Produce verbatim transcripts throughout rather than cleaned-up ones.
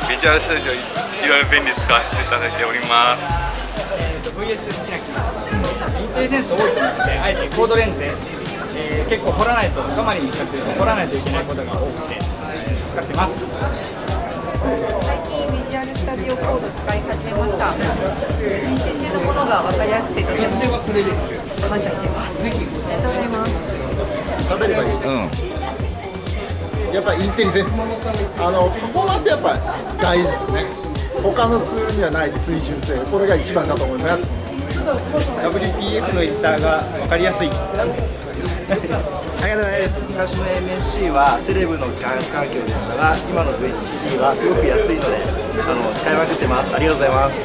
ビジュアルスタジオいろいろ便利使わせていただいております。 えー、と ブイエス で好きな機能、インテリセンス多いと思うので、あえてコードレンズです。えー、結構掘らないと、深まりに使ってると掘らないといけないことが多くて、使ってます。 最近ビジュアルスタジオコード使い始めました。編集中のものが分かりやすくてとても感謝しています。ありがとうございます。 喋ればいい。うんやっぱインテリセンス、あのパフォーマンスやっぱ大事ですね。他のツールにはない追従性、これが一番だと思います。 ダブリューピーエフ のエディターが分かりやすい。 ありがとうございます。昔の エムエスシー はセレブの開発環境でしたが、今の ブイエスシー はすごく安いのであの使いまくってます。ありがとうございます。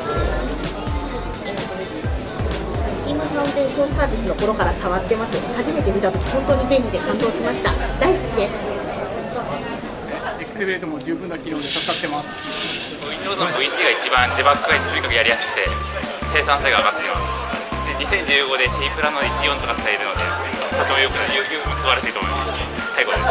Teams の運転操サービスの頃から触ってます。初めて見たとき本当に便利で感動しました。大好きです。 エクセレートも十分な機能で使ってます。 Windows の ブイシー が一番デバッグがとにかくやりやすくて生産性が上がっています。でにせんじゅうごで C プラのじゅうよんとか使えるのでとてもよく素晴らしいと思います。最後です。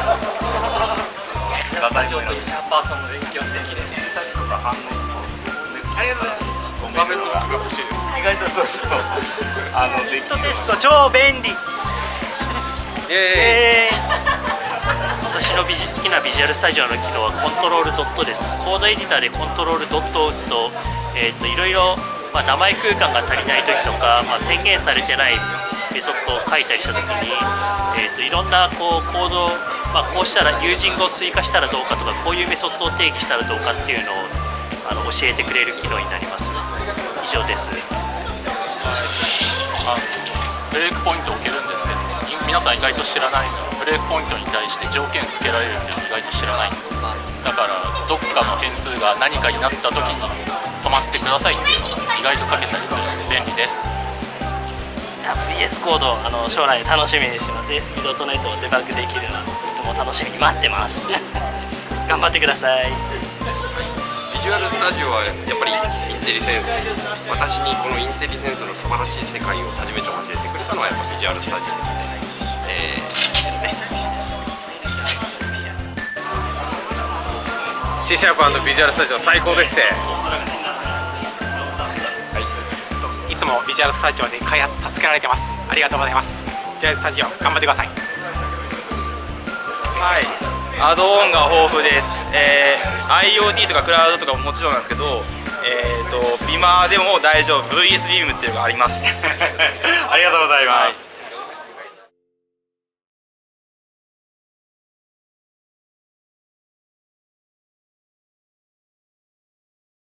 スタジオとシャーパーソンの連携は素敵です。ありがとうございます。 サーフェスが欲しいです。 意外とそうそうあのデッドテスト超便利。 イエーイ。 私のビジ好きなビジュアルスタジオの機能はコントロールドットです。コードエディターでコントロールドットを打つと、えー、といろいろ、まあ、名前空間が足りない時とか、まあ、宣言されてないメソッドを書いたりした時に、えー、といろんなこうコード、まあ、こうしたら友人語を追加したらどうかとか、こういうメソッドを定義したらどうかっていうのをあの教えてくれる機能になります。以上です。 あのブレイクポイントを置けるんですけど、皆さん意外と知らないのはブレイクポイントに対して条件つけられるっていうのを意外と知らないんです。だからどっかの変数が何かになった時に止まってくださいっていうのが意外と書けたりするので便利です。 ブイエス コードあの将来楽しみにしてます。 エーエスピードットネット をデバッグできるのはとても楽しみに待ってます頑張ってください。 ビジュアルスタジオはやっぱりインテリセンス、私にこのインテリセンスの素晴らしい世界を初めて教えてくれたのはやっぱビジュアルスタジオ、えー、ですね。 C シャープ&ビジュアルスタジオ最高ですね。 いつもビジュアルスタジオで開発助けられてます。ありがとうございます。ビジュアルスタジオ頑張ってください。 はい、アドオンが豊富です。えー、IoT とかクラウドとかももちろんなんですけど、えーと、ビマーでも大丈夫 ブイエス ビームっていうのがありますありがとうございます。